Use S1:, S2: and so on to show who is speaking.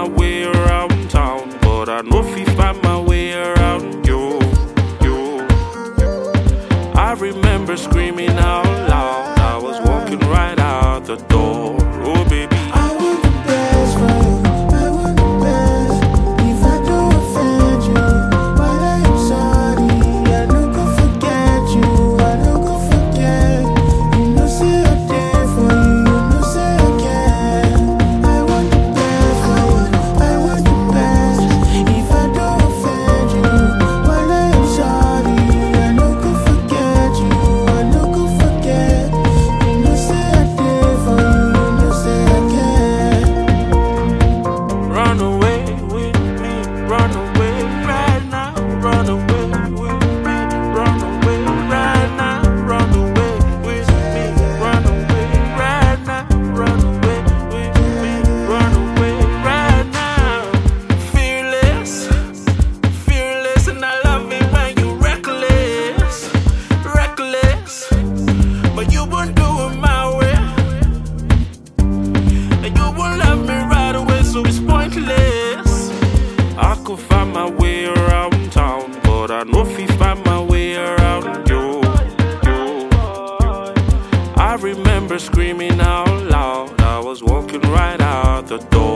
S1: way around town, but I know if I find my way around you. I remember screaming out loud, I was walking right out the door. Oh baby,
S2: I want the best for you, I want the best. If I do offend you, but I am sorry. I no go forget you, I no go forget. You know say I did for you, you know say I can. I want the best for you, I want the best. If I do offend you, but I am sorry. I no go forget you, I no go forget. You know say I did for you, you know say I can.
S1: run away with me, run away right now, run away with me, run away right now, run away with me, run away right now, run away with me, run away right now. Fearless, fearless, and I love it when you reckless, reckless, but you won't do it my way, and you won't love me right away, so it's pointless. I could find my way around town, but I know if I find my way around you. I remember screaming out loud, I was walking right out the door.